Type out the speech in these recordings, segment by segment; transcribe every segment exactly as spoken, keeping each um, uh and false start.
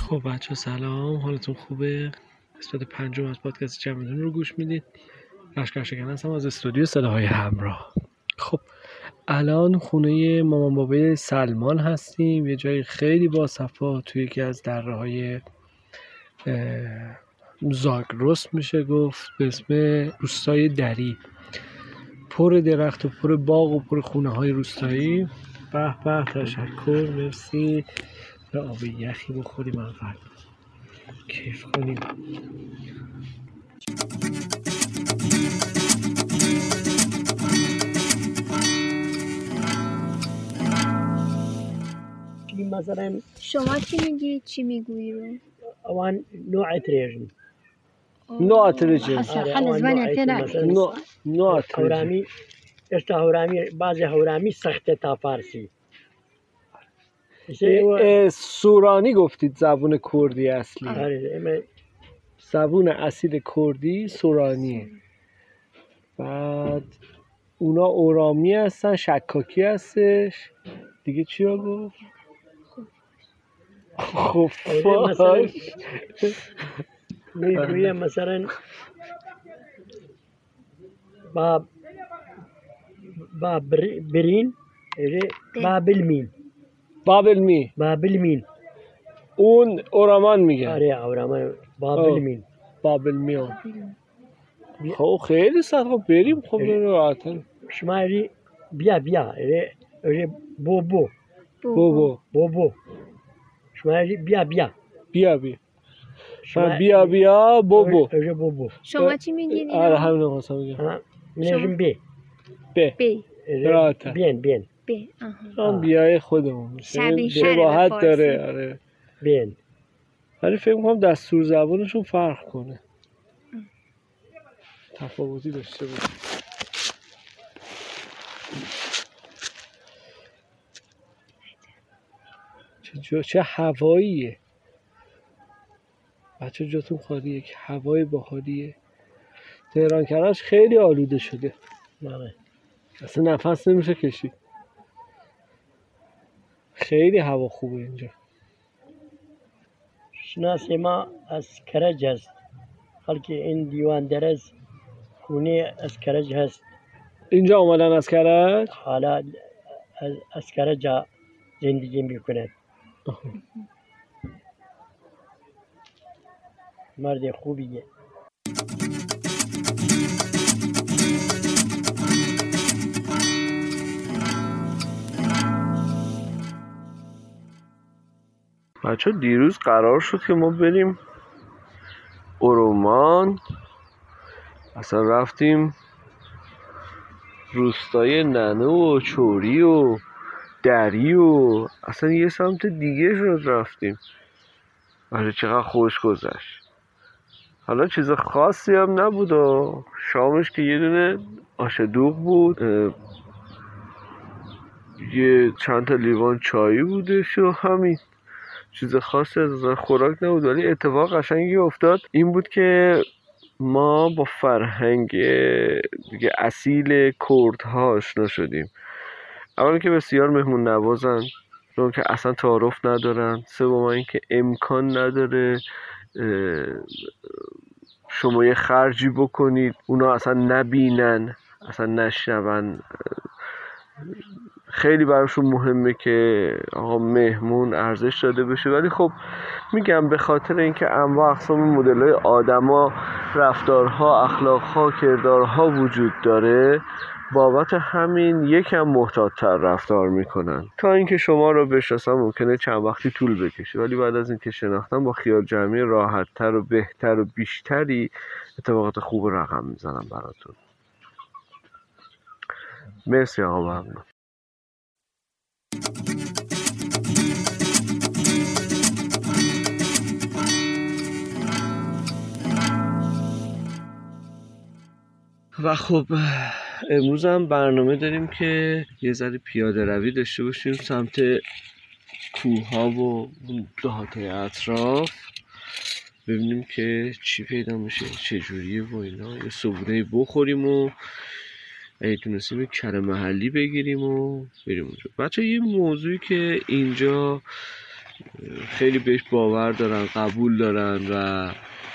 خب بچه سلام، حالتون خوبه؟ قسمت پنجم از پادکست جمعتون رو گوش میدید. لشکر شکن هستم از استودیو صداهای همراه. خب الان خونه مامان بابای سلمان هستیم، یه جای خیلی باصفا توی یکی از دره های زاگرس میشه گفت، به اسم روستای دری. پر درخت و پر باغ و پر خونه های روستایی. به به، تشکر، مرسی. به آب یخی بخوریم اول، کیف کنیم. مثلا شما چی میگی؟ چی میگویی رو؟ اوان نوع تريجن نوع تريجن حسن حل زمان كده نوع نوع تريجن هورامي اشتا هورامي بعضی هورامي سخته تا فارسی. سورانی گفتید زبون کردی اصلی. آره زبون اصیل کردی سورانیه. بعد اونا اورامی هستن، شکاکی هستش. دیگه چی ها گفت؟ خفاش. میگویم مثلا با با برین بابلمین بابلمی بابلمین اون اورامان میگه. آره اورامان بابلمین بابلمی ها. خب خیلی سخت. خب بریم. خب راحتن. شماری بیا بیا اره اره بو بو بو بو بو بو شماری بیا بیا بیا بیا شما بیا بیا بو بو اره بو بو. شما چی میگین؟ آره همین رو خواستم بگم. منجم بی بی بی راحتن. بین بین بی آها هم بیای خودمون شبیه شره به شباهت فارسی داره. آره بین. ولی فکر میکنم دستور زبانشون فرق کنه، تفاوتی داشته باشه. چه جا چه هواییه بچه، جاتون خالیه که هوای باحالیه. تهران کرج خیلی آلوده شده، آره اصلا نفس نمیشه کشید. خیلی هوا خوبه اینجا. شناسی ما از کرج هست، خلکی این دیوان درز خونه از کرج هست. اینجا اومدن از کرج؟ حالا از, از کرج زندگی میکنند. مرد خوبیه. بچه دیروز قرار شد که ما بریم اورومان، اصلا رفتیم روستای ننه و چوری و دری و اصلا یه سمت دیگه شد رفتیم. آره چقدر خوش گذشت. حالا چیز خاصی هم نبود و شامش که یه دونه آش دوغ بود، یه چند تا لیوان چایی بودش و همین. چیز خاصی از خوراک نبود، ولی اتفاق قشنگی افتاد. این بود که ما با فرهنگ دیگه اصیل کردها آشنا شدیم. اولا که بسیار مهمون نوازن، چون که اصلا تعارف ندارن. سوم اینکه امکان نداره شما یه خرجی بکنید اونا اصلا نبینن، اصلا نشنون. خیلی براشون مهمه که آقا مهمون ارزش داده بشه. ولی خب میگم به خاطر اینکه انواع اقسام مدل‌های آدما، رفتارها، اخلاقها، کردارها وجود داره، بابت همین یکم محتاط‌تر رفتار میکنن. تا اینکه شما رو بشناسن ممکنه چند وقتی طول بکشه، ولی بعد از اینکه شناختن با خیال جمعی راحت‌تر و بهتر و بیشتری اتفاقات خوب رقم میزنن براتون. مرسی آقا ممنون. و خب امروز هم برنامه داریم که یه ذره پیاده روی داشته باشیم سمت کوها و دهات‌های اطراف، ببینیم که چی پیدا میشه، چجوریه و اینا. یه صبحونه بخوریم و اگه تونستیم یک کره محلی بگیریم و بریم اونجا. بچه یه موضوعی که اینجا خیلی بهش باور دارن، قبول دارن و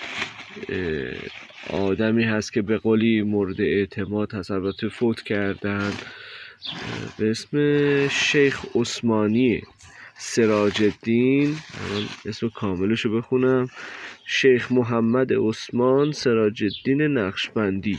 آدمی هست که به قولی مورد اعتماد هست. البته فوت کردن. به اسم شیخ عثمانی سراج الدین، اسم کاملشو بخونم، شیخ محمد عثمان سراج الدین نقشبندی،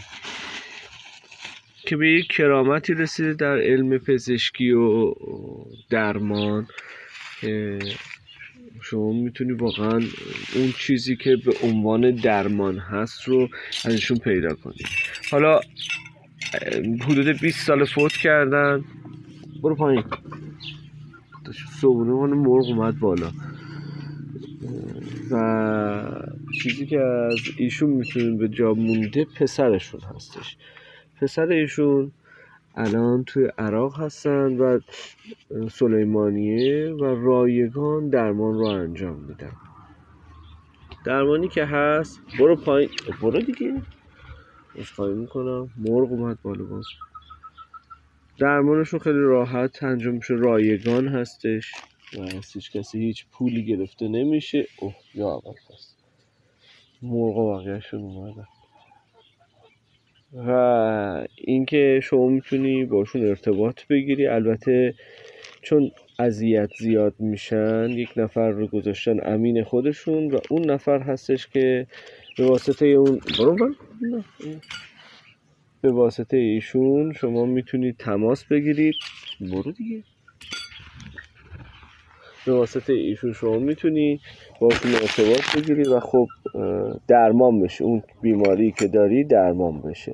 که به یک کرامتی رسیده در علم پزشکی و درمان که شما میتونی واقعا اون چیزی که به عنوان درمان هست رو ازشون پیدا کنی. حالا حدود بیست سال فوت کردن. برو پایین. صبحونه من مرغ اومد بالا و چیزی که از ایشون میتونیم به جا مونده پسرشون هستش. پسر ایشون الان توی عراق هستن و سلیمانیه و رایگان درمان رو انجام میدن. درمانی که هست، برو پایین، برو دیگه، اشخایی میکنم، مرغ اومد بالا باز. درمانشون خیلی راحت انجام میشه، رایگان هستش و هیچ کسی هیچ پولی گرفته نمیشه. اوه یا اول هست مرغ و بقیهشون اومدن. و اینکه شما میتونی باشون ارتباط بگیری. البته چون اذیت زیاد میشن، یک نفر رو گذاشتن امین خودشون و اون نفر هستش که به واسطه اون برو به واسطه ایشون شما میتونید تماس بگیرید. برو دیگه. به واسطه ایشون شما میتونی باشون ارتباط بگیری و خب درمان بشه، اون بیماری که داری درمان بشه.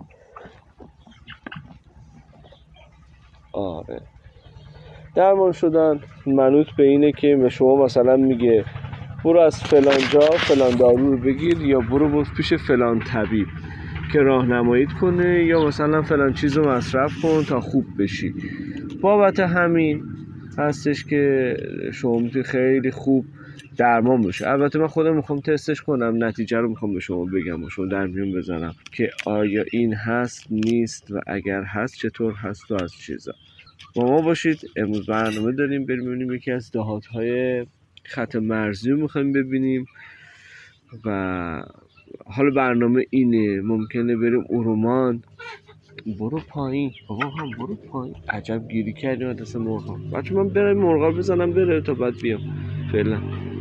آره، درمان شدن منوط به اینه که به شما مثلا میگه برو از فلان جا فلان دارو رو بگیر، یا برو برو پیش فلان طبیب که راهنماییت کنه، یا مثلا فلان چیز رو مصرف کن تا خوب بشی. بابت همین هستش که شما میتونی خیلی خوب درمان بشه. البته من خودم میخوام تستش کنم، نتیجه رو میخوام به شما بگم و شما در میون بزنم که آیا این هست نیست و اگر هست چطور هست و از چیزا. با ما باشید. امروز برنامه داریم بریم ببینیم یکی از دهات‌های خط مرزی رو میخوایم ببینیم و حالا برنامه اینه، ممکنه بریم ارومان. برو پایین بابا، هم برو پایین. عجب گیری کردیم از دست مرغا. بچه من برم مرغا بزنم بره تا بعد بیام. فعلا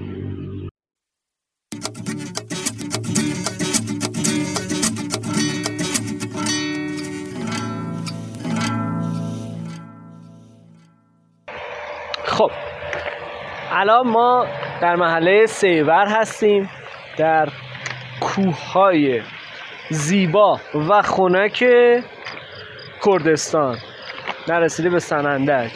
خب الان ما در محله سیور هستیم، در کوههای زیبا و خنک کردستان، نرسیده به سنندج.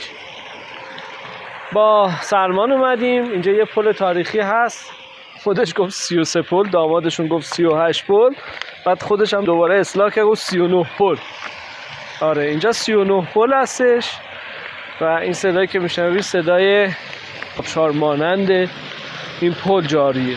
با سلمان اومدیم. اینجا یه پل تاریخی هست، خودش گفت سی و سه پل، دامادشون گفت سی و هشت پل، بعد خودش هم دوباره اصلاح کرد گفت سی و نه پل. آره اینجا سی و نه پل هستش و این صدایی که میشنوید صدای آبشار مانند این پل جاریه.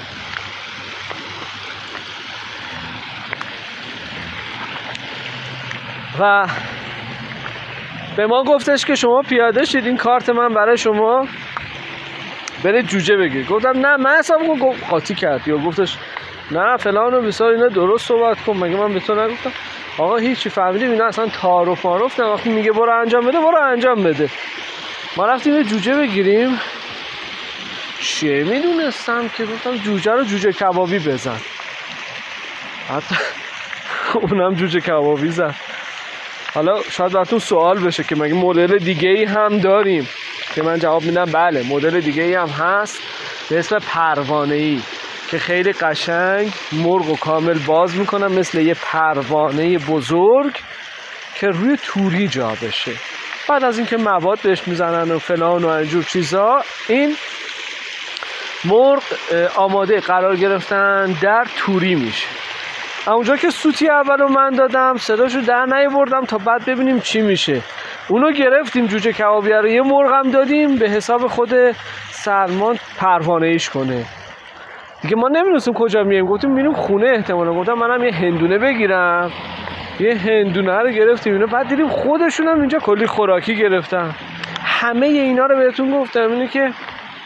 و به ما گفتش که شما پیاده شید، این کارت من برای شما، برید جوجه بگیر. گفتم نه من حساب کن. قاطی کرد یا گفتش نه فلان و بسار اینا درست صحبت کن، مگه من به تو نگفتم؟ آقا هیچی فهمیدیم اینا اصلا تعارف معرف نه، وقتی میگه برو انجام بده برو انجام بده. ما رفتیم یه جوجه بگیریم، چه میدونستم که گفتم جوجه رو جوجه کبابی بزن، حتی اونم جوجه کبابی زد. حالا شاید براتون سوال بشه که مگه مدل دیگه ای هم داریم، که من جواب میدم بله مدل دیگه ای هم هست به اسم پروانه ای که خیلی قشنگ مرغ و کامل باز میکنن مثل یه پروانه بزرگ که روی توری جا بشه. بعد از اینکه مواد بهش میزنن و فلان و اینجور چیزا، این مرغ آماده قرار گرفتن در توری میشه. اونجا که سوتی اولو من دادم صداشو در نیاوردم تا بعد ببینیم چی میشه. اونو گرفتیم جوجه کبابی رو، یه مرغ هم دادیم به حساب خود سلمان پروانه ایش کنه. دیگه ما نمیدونستیم کجا میایم، گفتیم میریم خونه احتمالاً. گفتم منم یه هندونه بگیرم، یه هندونه رو گرفتیم اینو. بعد دیدیم خودشون هم اینجا کلی خوراکی گرفتن. همه اینا رو بهتون گفتم، اینه که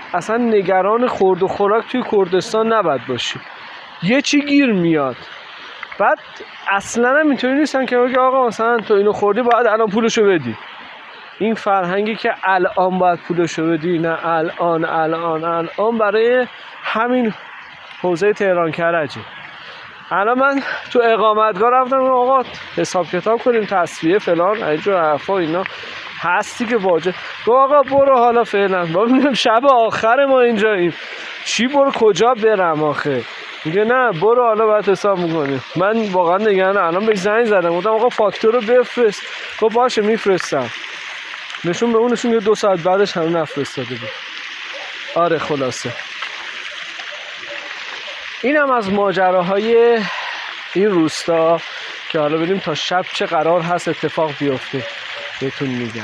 اصلا نگران خورد و خوراک توی کردستان نباید باشی. یه چی گیر میاد، بعد اصلا هم اینطوری نیستن که بگه آقا مثلا تو اینو خوردی باید الان پولشو بدی. این فرهنگی که الان باید پولشو بدی، نه الان الان الان برای همین حوزه تهران کرجه. الان من تو اقامتگاه رفتم آقا حساب کتاب کنیم تصفیه فلان اینجور حرفا اینا هستی که واجه. گفت آقا برو حالا فعلا ببینم شب آخر ما اینجاییم چی برو کجا برم آخه. میگه نه برو حالا باید حساب میکنیم. من واقعا نگرانم. الان بهش زنگ زدم گفتم آقا فاکتور رو بفرست. گفت باشه میفرستم. نشون به اون نشون یه دو ساعت بعدش هنوز نفرستاده بود. آره خلاصه اینم از ماجراهای این روستا که حالا ببینیم تا شب چه قرار هست اتفاق بیفته بهتون میگم.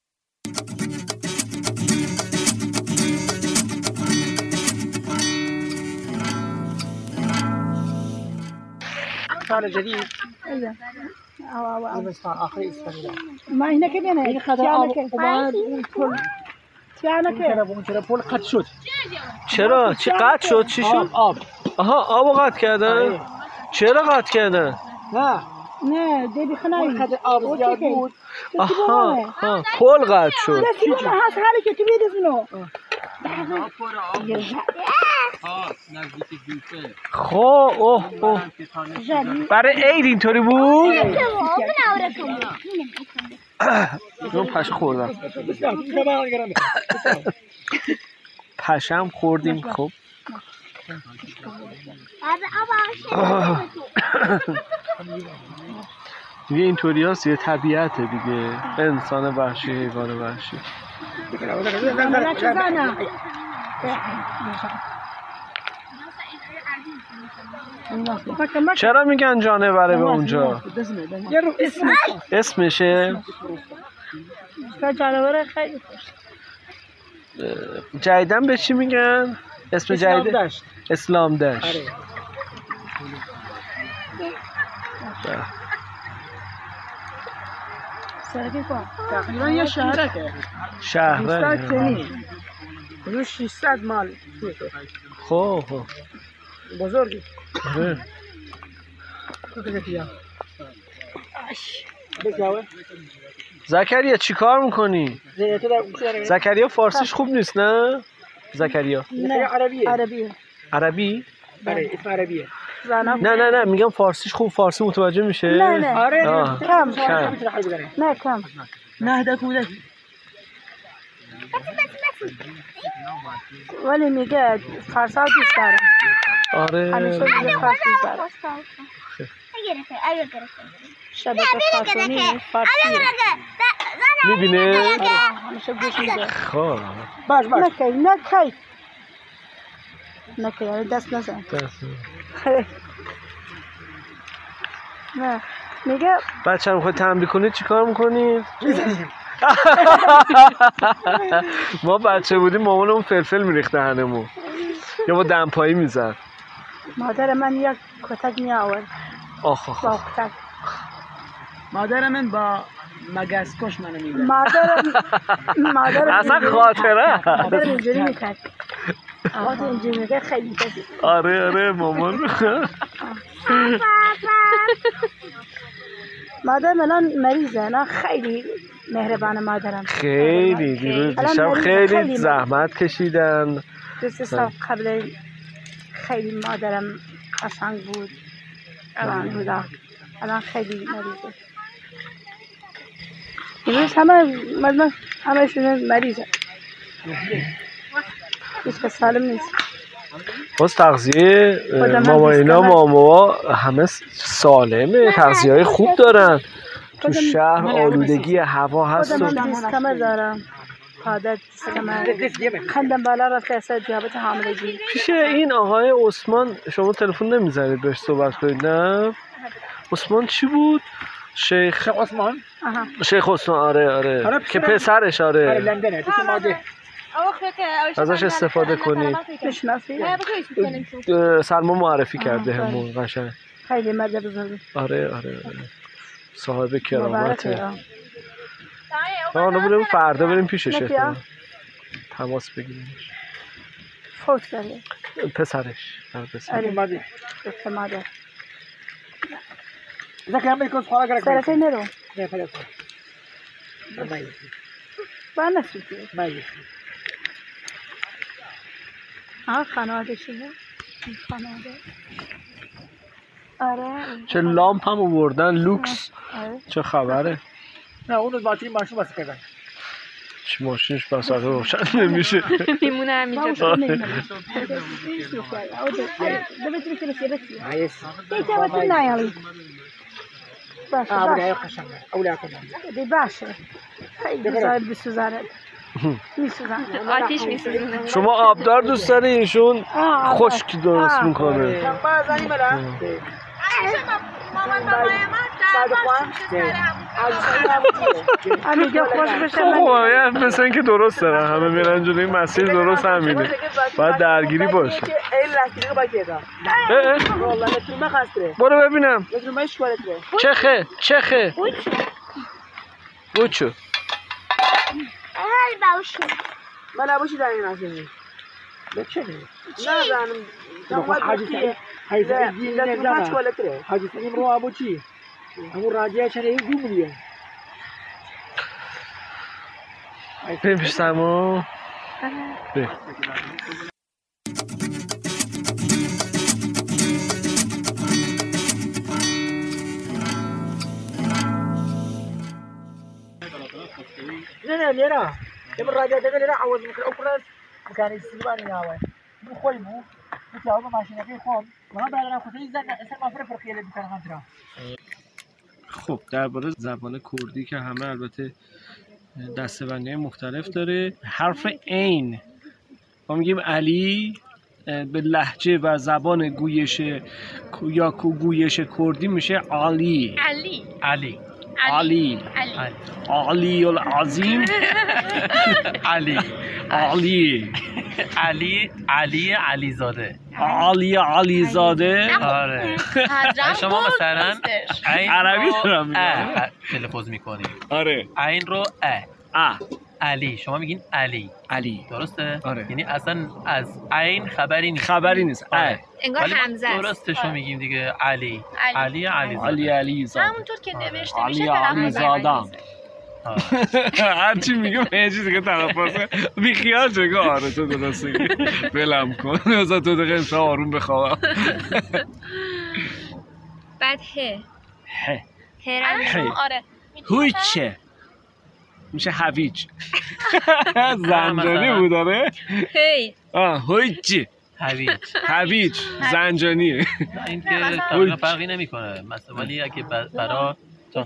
سال جديد ايوه او او زمستان آخر السنة ما هنا كده این هنا خدا آب و بعد پول تیانا که اون چرا پول قطع شد. چرا؟ چی قطع شد؟ چی شد؟ آب آب آها آبو قطع کردن؟ چرا قطع کردن؟ نه نه دیدی خنایی اون خدا آب زیاد بود. آها آها پل قطع شد. دستی بونه هست حالی که تو بیدیز نو خب اوه اوه برای عید اینطوری بود؟ اون پشه خوردم پشم خوردیم. خب دیگه اینطوری هست یه طبیعته دیگه. انسان وحشی حیوان وحشی. چرا میگن جانوره به اونجا؟ اسمشه؟ جانوره خیلی خوش. جدیدن به چی میگن؟ اسم جدید؟ اسلام دشت. تقریبا یه شهره که شهره یه ششصد مال خب خب بزرگی. زکریا چی کار میکنی؟ زکریا فارسیش خوب نیست نه؟ زکریا نه عربیه. عربیه. عربی؟ آره اسم عربیه. نه نه نه میگم فارسیش خوب فارسی متوجه میشه؟ نه نه آره کم کم نه کم نه ده کودک ولی میگه فارسی دوست دارم. آره همیشه میگه فارسی دوست دارم. شبکه خاتونی فارسی میبینه؟ همیشه گوش میده. خب باش باش نکی نکی نکی دست نزن. نه میگه بچه هم خواهد تنبیه کنید چی کار میکنید؟ ما بچه بودیم مامانمون فلفل میریخت دهنمون یا با دمپایی میزد. مادر من یک کتک می آورد آخ آخ با کتک. مادر من با مگس کش منو میبرد. مادر مادر اصلا خاطره مادر اینجوری میکرد. آقا تو اینجوری میکرد خیلی کسی. آره آره مامان. مادر من مریضه نه خیلی مهربان مادرم. خیلی دیروز دیشب خیلی زحمت کشیدن. دو سه سال قبل خیلی مادرم قشنگ بود. الان بودا الان خیلی مریضه. دیروز همه مردم همه شدن مریضه. هیچ کس سالم نیست. باز تغذیه ماماینا ماما همه سالمه. تغذیه های خوب دارن تو شهر. آلودگی هوا هست. خودم هم دیست کمر دارم. عادت دیست کمر خندم بالا رفته اصلا دیابت حاملگی. پیش این آقای عثمان شما تلفن نمیزنید بهش صحبت کنید؟ نه عثمان چی بود؟ شیخ شیخ عثمان. شیخ عثمان آره آره که پسرش آره. آره لندنه تو ماده. ازش استفاده کنید. بشناسی؟ سلمان معرفی کرده همون قشنگ. خیلی مرد بزرگی. آره آره آره صاحب کرامته. حالا بریم فردا بریم پیشش تماس بگیریم. فوت کرده. پسرش پسر. آره مادر دکتر مادر. زکه هم میکنم خواهر کرد. سرکه نرو. نه پدر. مایی. با نسوتی. مایی. آه خانواده شده. خانواده. آره. چه لامپ هم آوردن لوکس. آره. چه خبره؟ نه اون باتری ماشین واسه کردن. چه ماشینش بس آقا روشن نمیشه. میمونه همینجا. یکی وقتی نیالی. باشه آبله باشه. قشنگه. اولا کنم. دی باشه. خیلی بزار بسوزاره. میسوزن. آتیش میسوزونه. شما آبدار دوست داری ایشون خشک درست میکنه. ما زنی ملا. مامان بابای من امیگه خوش بشه. خب مثل اینکه درست دارن همه میرن جلوی مسیر درست همینه. باید درگیری باشه. برو ببینم. چخه چخه بوچو ای باوشو من نباشی در این مسئله بچه نه زنم حاجی سعید حاجی سعید دیگه نزدم حاجی سعید رو ابو چی همون راجعه چنه این دو میلیون بریم پیش سما بریم نه نه لیرا يبقى الراجع ده اللي راح عوض ممكن أوكراس كان يسيبني ناوي مو خوي مو بتلاقوا ما ماشي نبي خون ما بعد أنا كنت يزن أسمع ما فرق فرقية اللي بكان خاطرها. خب درباره زبان کردی که همه البته دسته‌بندی مختلف داره حرف عین ما میگیم علی به لهجه و زبان گویش یا گویش کردی میشه علی علی علی علی علی العظیم علی علی علی علی علیزاده علی علیزاده آره شما مثلا عربی دارم میگم تلفظ میکنیم آره عین رو ا ا علی شما میگین علی علی درسته آره. یعنی اصلا از عین خبری نیست خبری نیست ا انگار همزه است درستشو میگیم دیگه علی علی علی علی علی زاده همونطور که نوشته میشه علی علی زادم هرچی میگم یه چیزی که تلفظه بی خیال چگه آره تو درسته بلم کن ازا تو دقیقه امشب آروم بخوابم بعد ه ه هرم آره هویچه میشه هویج زنجانی بود آره هی آه هویچی هویج هویج زنجانیه این که تقریبا فرقی نمیکنه مثلا ولی اگه برا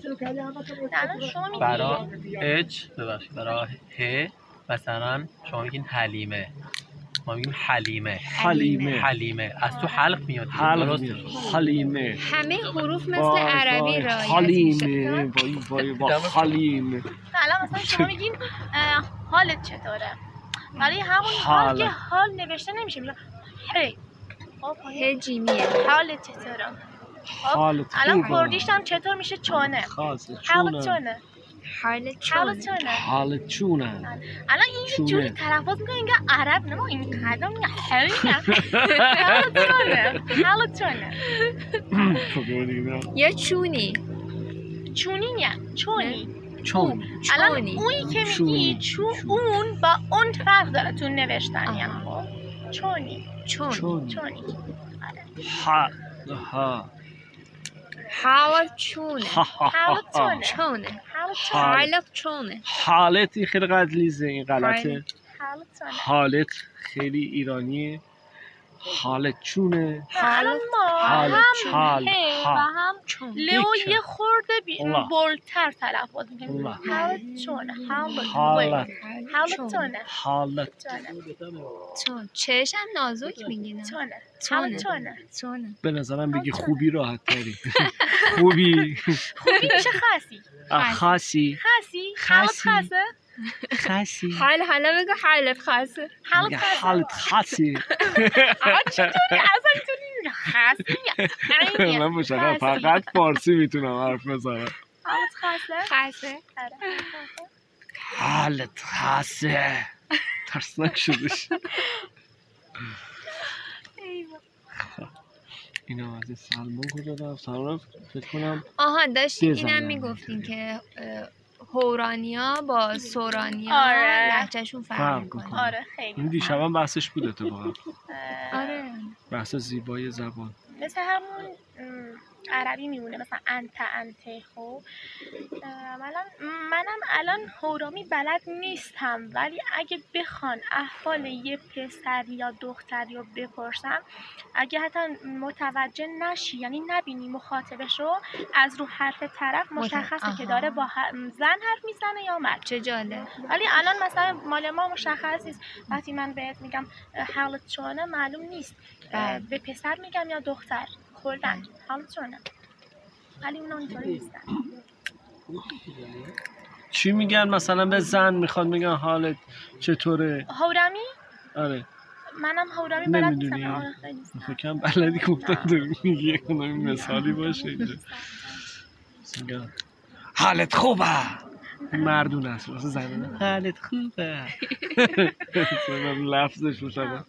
برا اچ ببخشید برا ه مثلا شما میگین حلیمه ما میگیم حلیمه حلیمه حلیمه از تو حلق میاد حلق حلیمه همه حروف مثل عربی رایت حلیمه وای وای وای حلیمه الان مثلا شما میگین حالت چطوره ولی همون حال که حال نوشته نمیشه میگه هی هی جیمیه حالت چطوره حالت الان کردیش هم چطور میشه چونه حالت چونه حالت چونه حالت چونه الان این یه جوری تلفظ میکنه اینگه عرب نه این قدم میگه حالت چونه حالت چونه یا چونی چونی نه چونی چون الان اونی که میگی چون اون با اون فرق داره تو نوشتنی هم خب چونی چون چونی ها ها حالت چونه حالت چونه چونه حالت حالت چونه حالتی خیلی قدلیزه این غلطه حالت چونه حالت خیلی ایرانیه حالت چونه الان ما حالت هم حال هی و هم لئو یه خورده بولتر تلفظ میکنیم حالت چونه حالت حالت چونه حالت چون چشم نازک میگینم چونه چونه چونه چونه به نظرم بگی خوبی راحت تری خوبی خوبی میشه خاصی خاصی خاصی حالت خاصه خاصی حال حالا بگو حالت خاصه حالت خاصه حالت خاصی چطوری اصلا میتونی خاصی من باشم فقط فارسی میتونم حرف بزنم حالت خاصه خاصه حالت خاصه ترسناک شدش اینا از سلمان کجا رفت؟ سلمان فکر کنم آها داشتین اینم بزنم. میگفتین که اه، هورانیا با سورانیا آره. لهجهشون فرق فرق میکنه. می‌کنه. آره خیلی این دیشب هم بحثش بود اتفاقا. اه، آره بحث زیبای زبان. مثل همون ام، عربی میمونه مثلا انت انته خب اه، الان منم الان هورامی بلد نیستم ولی اگه بخوان احوال یه پسر یا دختری رو بپرسم اگه حتی متوجه نشی یعنی نبینی مخاطبش رو از رو حرف طرف مشخصه که آها. داره با ح- زن حرف میزنه یا مرد چه جالب. ولی الان مثلا مال ما مشخص نیست وقتی من بهت میگم اه، حالت چونه معلوم نیست اه، بله. به پسر میگم یا دختر کلن حالت چونه ولی اونا اینطوری نیستن چی میگن مثلا به زن میخواد میگن حالت چطوره؟ هورامی آره منم هورامی بلد نمیدونی؟ نیستم آره خیلی نیستم فکرم بلدی گفتن داری میگی کنم این مثالی باشه اینجا میگن حالت خوبه مردون هست واسه زنونه حالت خوبه مثلا لفظش باشه.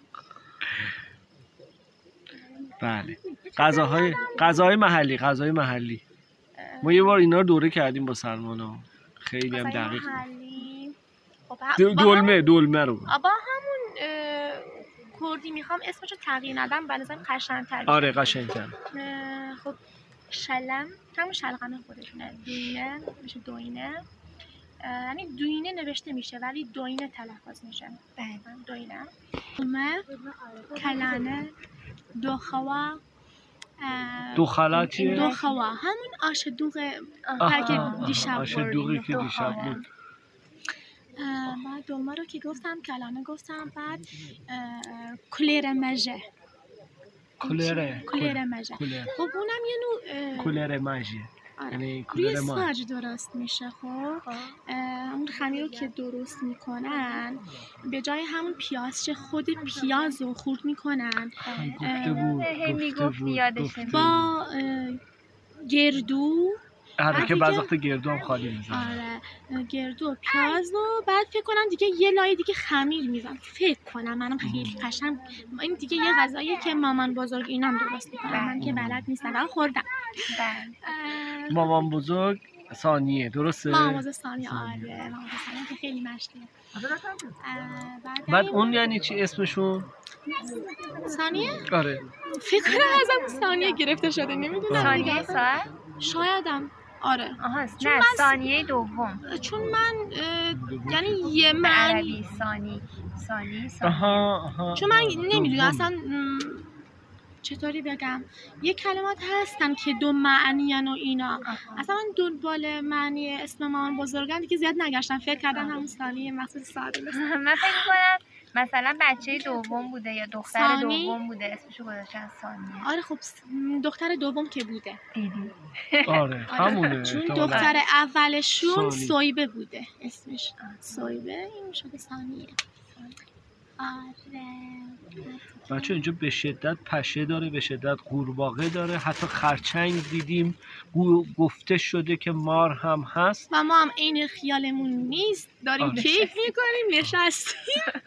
بله غذاهای غذاهای محلی غذاهای محلی ما یه بار اینا رو دوره کردیم با سلمان ها خیلی هم غذای دقیق محلی. خب دو- با دلمه دلمه رو هم- با همون اه، کردی میخوام اسمشو تغییر ندم به نظرم قشنگ‌تر میشه. آره قشنگ‌تر اه، خب شلم همون شلغم خودشونه دوینه میشه دوینه اه، یعنی دوینه نوشته میشه ولی دوینه تلفظ میشه بله. دوینه اومه کلانه دوخوا اه، دخلا چیه؟ دوخوا همون آش دوغ آها، که آها، دیشب آش بردیم. دوغی که دیشب دوخوا. بود. اه، بعد دوما رو که گفتم کلانه گفتم بعد اه، کلیر مژه کولره کلیر مژه کولر خب اونم یه نوع اه، کولر ماژیه آره. یعنی روی کولر ماژ ساج درست میشه خب اه، اون خمیر رو که درست میکنن به جای همون پیازچه خود پیاز رو خورد میکنن گفته بود هی گفته میگفت بود یادش گفته نمیاد. با بود. اه، گردو آره بعد که دیگه- بعض وقت گردو هم خالی میزنه آره اه، گردو و پیاز رو بعد فکر کنم دیگه یه لایه دیگه خمیر میزن فکر کنم منم خیلی قشنگ این دیگه یه غذاییه که مامان بزرگ اینم درست میکنم من که بلد نیستم ولی خوردم بله. اه، مامان بزرگ ثانیه درسته؟ ماموز ثانی آره ماموز ثانی که خیلی مشکیه بعد اون یعنی چی اسمشون؟ ثانیه آره فکر کنم ازم ثانیه گرفته شده نمیدونم ثانیه ساعت؟ شایدم آره آها چون نه من س- ثانیه دوم چون من اه، یعنی یه به معنی عربی ثانی ثانی ثانی آها آها چون من نمیدونم دوم. اصلا م، چطوری بگم یه کلمات هستن که دو معنی و اینا اصلا من دنبال معنی اسم مامان بزرگم دیگه زیاد نگشتم فکر کردم همون ثانیه مقصود ساده است. من فکر کنم مثلا بچه دوم بوده یا دختر ثانی؟ دوم بوده اسمشو گذاشتن ثانیه. آره خب س- م، دختر دوم که بوده دیدی آره همونه چون احتمالاً. دختر اولشون ثانی. سویبه بوده اسمش سویبه این شده ثانیه آره بچه اینجا به شدت پشه داره به شدت قورباغه داره حتی خرچنگ دیدیم گو- گفته شده که مار هم هست و ما هم عین خیالمون نیست داریم آره. کیف میکنیم نشستیم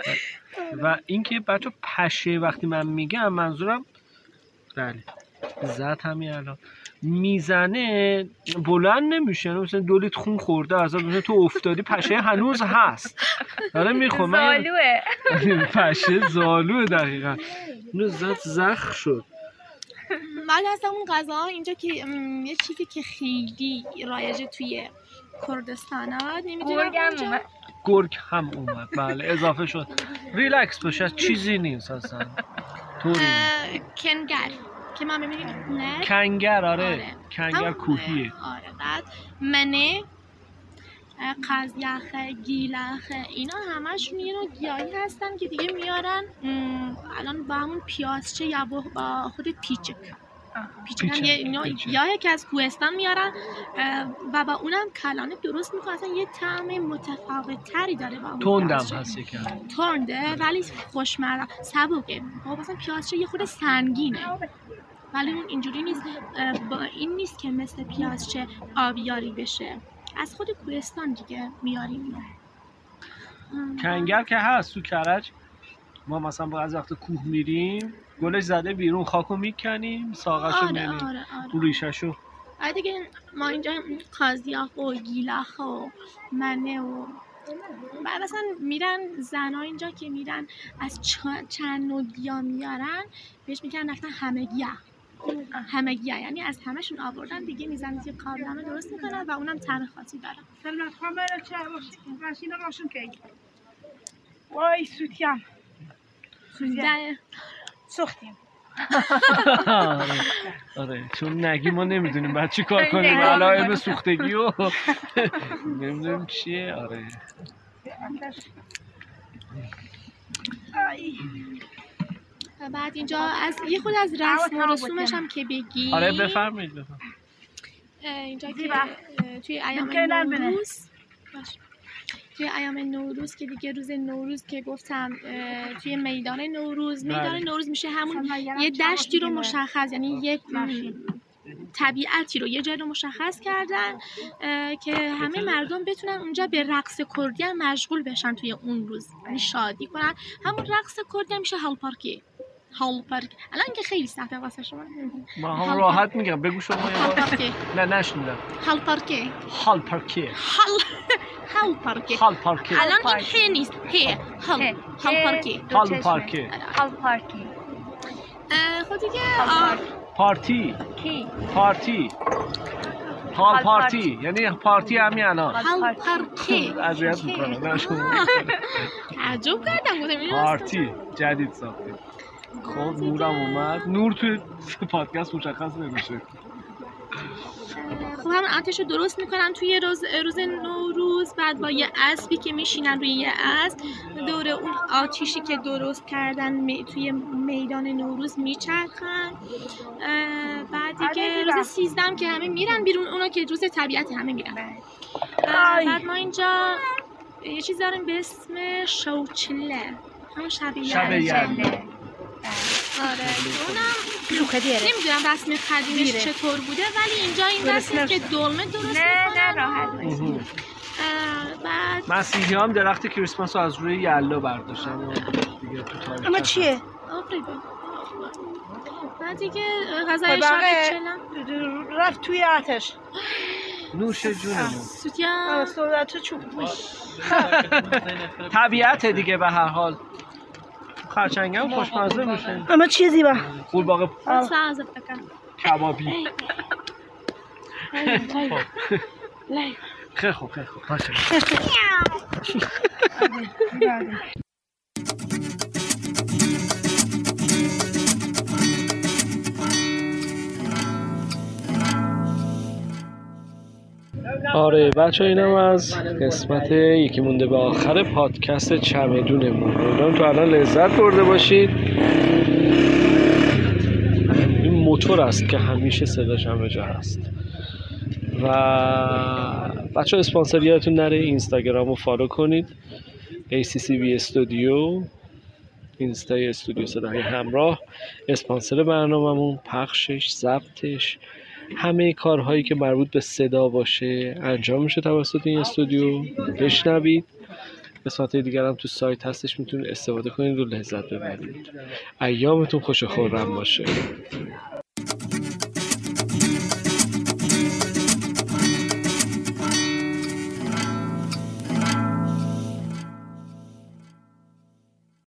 و اینکه بچه پشه وقتی من میگم منظورم بله زد همین الان میزنه بلند نمیشه مثلا دولیت خون خورده از مثلا تو افتادی پشه هنوز هست داره میخوام زالوه. پشه زالوه دقیقا اینو زد زخم شد بعد از همون غذا اینجا که م، یه چیزی که خیلی رایجه توی کردستان ها نمیدونم گرگم اونجا اومد. گرگ هم اومد بله اضافه شد ریلکس باشه چیزی نیست اصلا طوری نیست. اه، کنگر که من ببینیم نه کنگر آره آره. کنگر همون- کوهیه آره بعد منه اه، قزیخه گیلخه اینا همشون یه نوع گیاهی هستن که دیگه میارن م، الان با همون پیازچه یا با با خود پیچک پیچک هم پیچک، یه نوع پیچک. گیاهی که از کوهستان میارن اه، و با اونم کلانه درست میکنن اصلا یه طعم متفاوت تری داره با اون تندم پیازچه. هست یکم تنده ولی خوشمزه سبکه خب مثلا پیازچه یه خود سنگینه ولی اون اینجوری نیست اه، با این نیست که مثل پیازچه آبیاری بشه از خود کوهستان دیگه میاریم اینو. کنگر که هست تو کرج ما مثلا بعضی وقت کوه میریم گلش زده بیرون، خاکو میکنیم، ساقشو آره میاریم آره آره رو ریشه‌شو. آره دیگه ما اینجا قاضیاق و گیلاخ و منه و بعد اصلا میرن زنها اینجا که میرن از چند نوع گیا میارن بهش میگن رفتن همگیه همگیه، یعنی از همشون آوردن دیگه میزن توی قابلمه درست میکنن و اونم طعم خاصی داره. سلمت خان برای چه ماشین روشن کی وای سوتیم سوتیم سوختیم. آره آره چون نگی ما نمیدونیم بعد چی کار کنیم، علائم سوختگی و نمیدونیم چیه. آره و بعد اینجا از یه خود از رسم و رسومش هم که بگی. آره بفرمایید بفرمایید. اینجا که توی ایام نوروز توی ایام نوروز که دیگه روز نوروز که گفتم توی میدان نوروز میدان نوروز میشه همون یه دشتی رو مشخص، یعنی یک طبیعتی رو یه جای رو مشخص کردن که همه مردم بتونن اونجا به رقص کردی هم مشغول بشن توی اون روز، یعنی شادی کنن. همون رقص کردی میشه هال پارکی. هال پارک الان که خیلی سخته واسه شما. ما هم راحت میگم بگو شما. هال پارکی نه نشنیدم. هال پارکی هال پارکی هال هال پارکی هال پارکی الان این ه نیست ه هال هال پارکی هال پارکی هال پارکی خود دیگه پارتی کی پارتی هال پارتی یعنی پارتی همین الان هال پارکی اذیت میکنه. نه شما تعجب کردم بودم پارتی جدید ساختیم. خب نورم اومد. نور توی پادکست مشخص نمیشه. خب هم آتش رو درست میکنن توی روز روز نوروز، بعد با یه اسبی که میشینن روی یه اسب دور اون آتیشی که درست کردن می توی میدان نوروز میچرخن. بعد دیگه روز سیزدهم که همه میرن بیرون، اونا که روز طبیعت همه میرن. بعد ما اینجا یه چیز داریم به اسم شوچله، همون شب یلدا. آره اونم شوخه دیره نمیدونم رسم قدیمش چطور بوده، ولی اینجا این رسمه که دلمه درست میکنن. نه نه راحت باشید. بعد مسیحی هم درخت کریسمس رو از روی یلدا برداشتن دیگه تو تاریخ. اما چیه؟ آفریقا. بعد دیگه غذای شب چلم رفت توی آتش. نوش جونمون. سوتیا صورت چوب. طبیعت دیگه به هر حال. خرچنگ هم خوشمزه میشه. اما چیزی با قورباغه سازه بکن کبابی. لای خیلی خوب خیلی خوب باشه. آره بچه اینم از قسمت یکی مونده به آخر پادکست چمدونمون. امیدوارم تو الان لذت برده باشید. این موتور است که همیشه صداش هم جا هست. و بچه اسپانسر یادتون نره اینستاگرام رو فالو کنید، ای سی سی بی استودیو، اینستای استودیو صدای همراه. اسپانسر برنامه‌مون، پخشش، ضبطش، همه کارهایی که مربوط به صدا باشه انجام میشه توسط این استودیو. بشنوید. قسمت‌های دیگر هم تو سایت هستش، میتونید استفاده کنید و لذت ببرید. ایامتون خوش و خرم باشه.